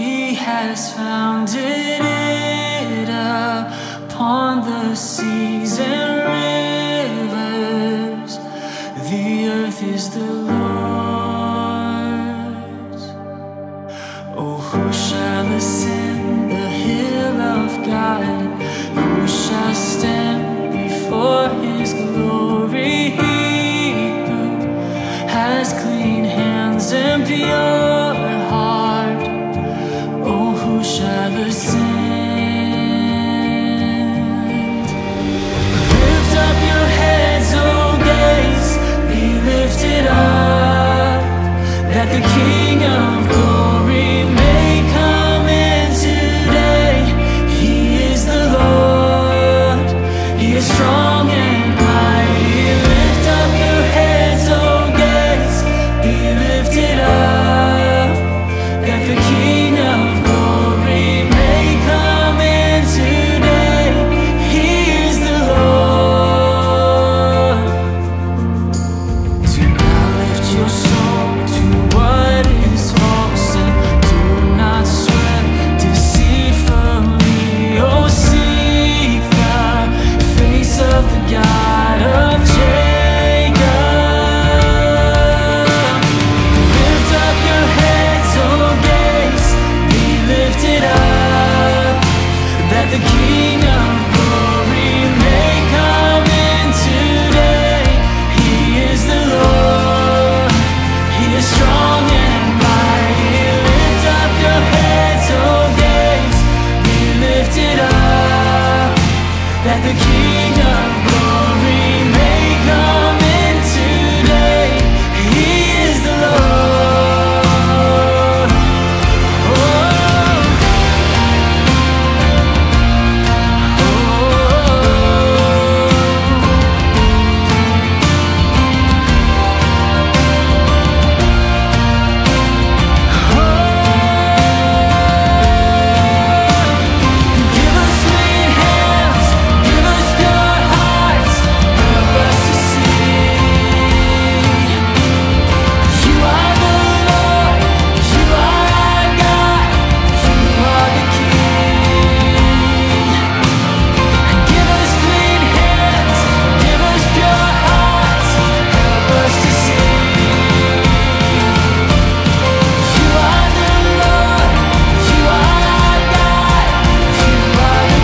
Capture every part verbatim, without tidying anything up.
He has founded it upon the seas and rivers. The earth is the Lord's. Oh, who shall ascend the hill of God? Who shall stand before His glory? He who has clean hands and pure heart. Oh, who shall ascend? Lift up your heads, O gates, be lifted up, that the King of glory may come in today. He is the Lord, He is strong and mighty. Lift up your heads, O gates, be lifted up, that the King of glory may come in today. He is the Lord. Do not lift your soul to what is false, and do not sweat deceitfully. Oh, seek the face of the God of Jacob. Lift up your heads, O gates, be lifted up, that the King of glory may come in today. He is the Lord, He is strong and mighty. Lift up your heads, O gates, be lifted up, that the King of glory may come in today. He is the Lord. Oh, give us clean hands, give us pure hearts, help us to see. You are the Lord, You are our God, You are the King. Give us clean hands, give us pure hearts, help us to see. You are the Lord, You are our God, You are the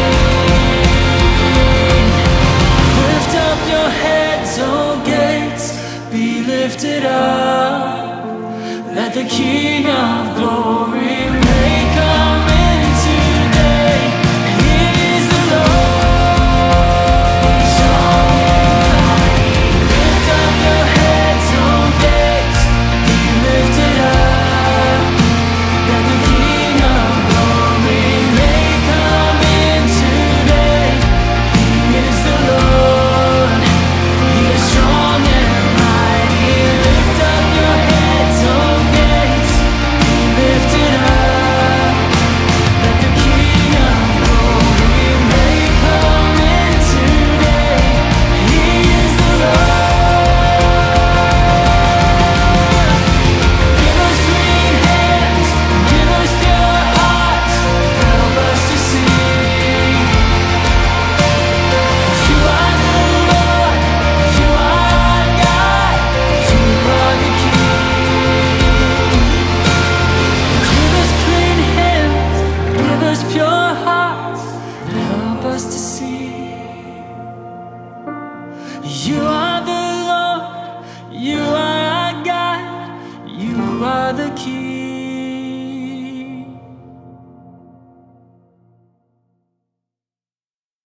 King. Lift up your heads, O gates, be lifted up, that the King of glory may come in today. He is the Lord, strong and mighty. Lift up your heads, O gates, be lifted up, that the King of glory may come in today. He is the Lord, He is strong and mighty. Lift up your heads, O gates, be lifted up, that the King of glory may come in today. He is the Lord. Give us clean hands, give us pure hearts, help us to see. You are the Lord, You are our God, You are the King. Give us clean hands, give us pure hearts, help us to see. You are the Lord, You are our God, You are the King.